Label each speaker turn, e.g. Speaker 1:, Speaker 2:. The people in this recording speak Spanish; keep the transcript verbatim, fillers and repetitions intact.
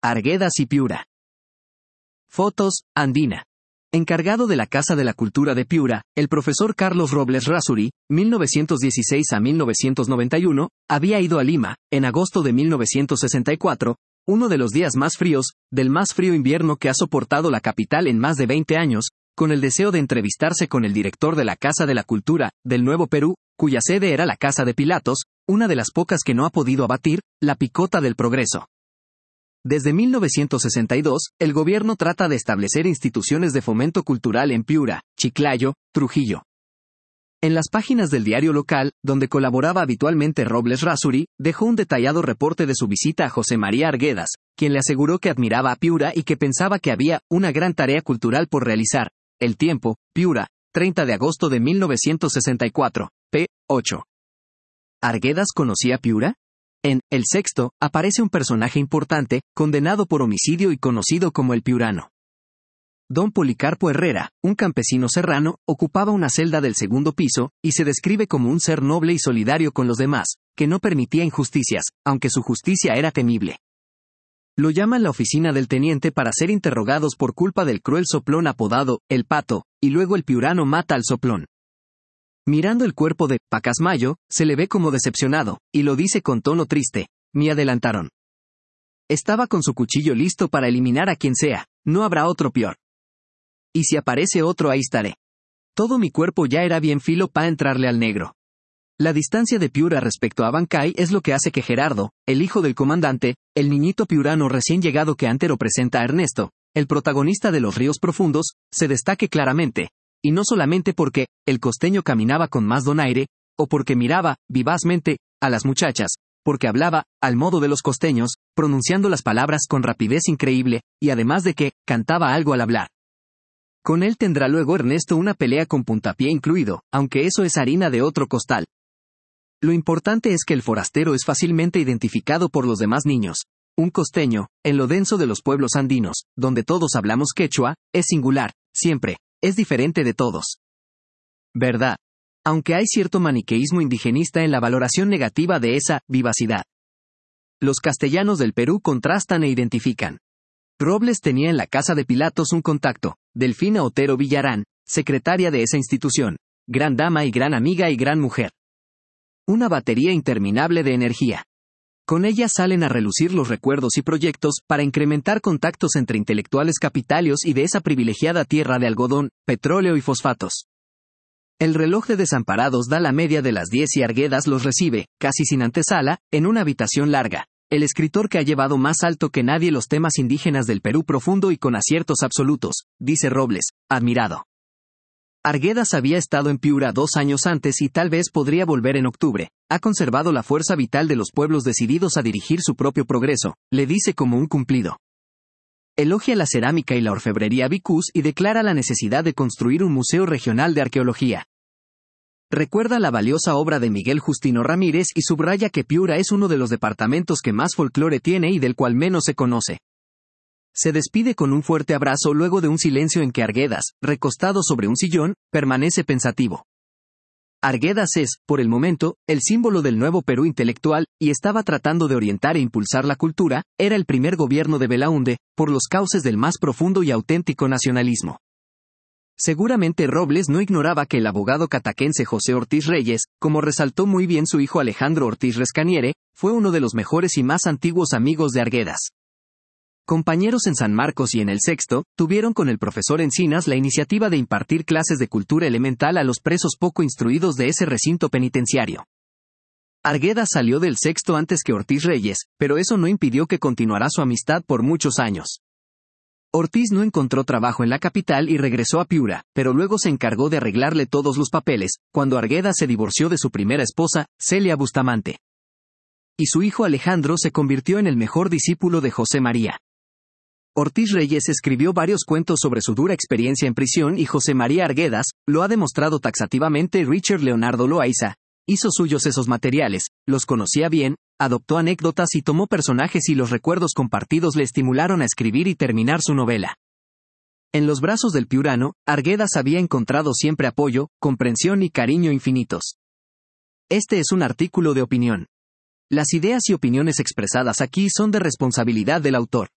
Speaker 1: Arguedas y Piura. Fotos, Andina. Encargado de la Casa de la Cultura de Piura, el profesor Carlos Robles Rázuri, mil novecientos dieciséis a mil novecientos noventa y uno, había ido a Lima, en agosto de mil novecientos sesenta y cuatro, uno de los días más fríos, del más frío invierno que ha soportado la capital en más de veinte años, con el deseo de entrevistarse con el director de la Casa de la Cultura, del Nuevo Perú, cuya sede era la Casa de Pilatos, una de las pocas que no ha podido abatir, la picota del progreso. Desde mil novecientos sesenta y dos, el gobierno trata de establecer instituciones de fomento cultural en Piura, Chiclayo, Trujillo. En las páginas del diario local, donde colaboraba habitualmente Robles Rázuri, dejó un detallado reporte de su visita a José María Arguedas, quien le aseguró que admiraba a Piura y que pensaba que había una gran tarea cultural por realizar. El Tiempo, Piura, treinta de agosto de mil novecientos sesenta y cuatro, p. ocho. ¿Arguedas conocía a Piura? En El Sexto, aparece un personaje importante, condenado por homicidio y conocido como el Piurano. Don Policarpo Herrera, un campesino serrano, ocupaba una celda del segundo piso, y se describe como un ser noble y solidario con los demás, que no permitía injusticias, aunque su justicia era temible. Lo llaman la oficina del teniente para ser interrogados por culpa del cruel soplón apodado El Pato, y luego el Piurano mata al soplón. Mirando el cuerpo de Pacasmayo, se le ve como decepcionado, y lo dice con tono triste: me adelantaron. Estaba con su cuchillo listo para eliminar a quien sea, no habrá otro peor. Y si aparece otro ahí estaré. Todo mi cuerpo ya era bien filo pa' entrarle al negro. La distancia de Piura respecto a Abancay es lo que hace que Gerardo, el hijo del comandante, el niñito piurano recién llegado que Antero presenta a Ernesto, el protagonista de Los Ríos Profundos, se destaque claramente. Y no solamente porque el costeño caminaba con más donaire, o porque miraba, vivazmente, a las muchachas, porque hablaba, al modo de los costeños, pronunciando las palabras con rapidez increíble, y además de que, cantaba algo al hablar. Con él tendrá luego Ernesto una pelea con puntapié incluido, aunque eso es harina de otro costal. Lo importante es que el forastero es fácilmente identificado por los demás niños. Un costeño, en lo denso de los pueblos andinos, donde todos hablamos quechua, es singular, siempre. Es diferente de todos. ¿Verdad? Aunque hay cierto maniqueísmo indigenista en la valoración negativa de esa vivacidad. Los castellanos del Perú contrastan e identifican. Robles tenía en la Casa de Pilatos un contacto, Delfina Otero Villarán, secretaria de esa institución, gran dama y gran amiga y gran mujer. Una batería interminable de energía. Con ella salen a relucir los recuerdos y proyectos para incrementar contactos entre intelectuales capitalios y de esa privilegiada tierra de algodón, petróleo y fosfatos. El reloj de Desamparados da la media de las diez y Arguedas los recibe, casi sin antesala, en una habitación larga. El escritor que ha llevado más alto que nadie los temas indígenas del Perú profundo y con aciertos absolutos, dice Robles, admirado. Arguedas había estado en Piura dos años antes y tal vez podría volver en octubre. Ha conservado la fuerza vital de los pueblos decididos a dirigir su propio progreso, le dice como un cumplido. Elogia la cerámica y la orfebrería Vicús y declara la necesidad de construir un museo regional de arqueología. Recuerda la valiosa obra de Miguel Justino Ramírez y subraya que Piura es uno de los departamentos que más folclore tiene y del cual menos se conoce. Se despide con un fuerte abrazo luego de un silencio en que Arguedas, recostado sobre un sillón, permanece pensativo. Arguedas es, por el momento, el símbolo del nuevo Perú intelectual, y estaba tratando de orientar e impulsar la cultura, era el primer gobierno de Belaúnde, por los cauces del más profundo y auténtico nacionalismo. Seguramente Robles no ignoraba que el abogado cataquense José Ortiz Reyes, como resaltó muy bien su hijo Alejandro Ortiz Rescaniere, fue uno de los mejores y más antiguos amigos de Arguedas. Compañeros en San Marcos y en El Sexto, tuvieron con el profesor Encinas la iniciativa de impartir clases de cultura elemental a los presos poco instruidos de ese recinto penitenciario. Arguedas salió del Sexto antes que Ortiz Reyes, pero eso no impidió que continuara su amistad por muchos años. Ortiz no encontró trabajo en la capital y regresó a Piura, pero luego se encargó de arreglarle todos los papeles, cuando Arguedas se divorció de su primera esposa, Celia Bustamante. Y su hijo Alejandro se convirtió en el mejor discípulo de José María. Ortiz Reyes escribió varios cuentos sobre su dura experiencia en prisión y José María Arguedas, lo ha demostrado taxativamente Richard Leonardo Loaiza, hizo suyos esos materiales, los conocía bien, adoptó anécdotas y tomó personajes y los recuerdos compartidos le estimularon a escribir y terminar su novela. En los brazos del piurano, Arguedas había encontrado siempre apoyo, comprensión y cariño infinitos. Este es un artículo de opinión. Las ideas y opiniones expresadas aquí son de responsabilidad del autor.